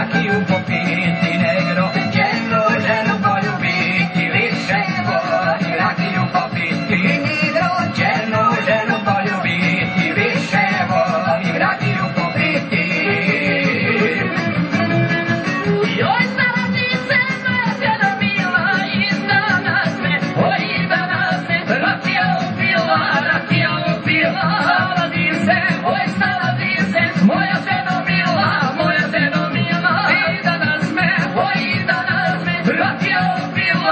rakiju popiti negro, jednu ženu poljubiti više voli rakiju popiti negro, jednu ženu poljubiti više voli rakiju popiti. Joj staradice, moja žena mila, izdana sve, oj izdana sve, rakija upila, staradice, oj staradice, moja žena mila, izdana sve, oj izdana sve, rakija upila.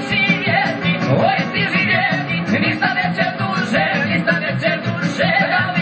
Ništa neće duže,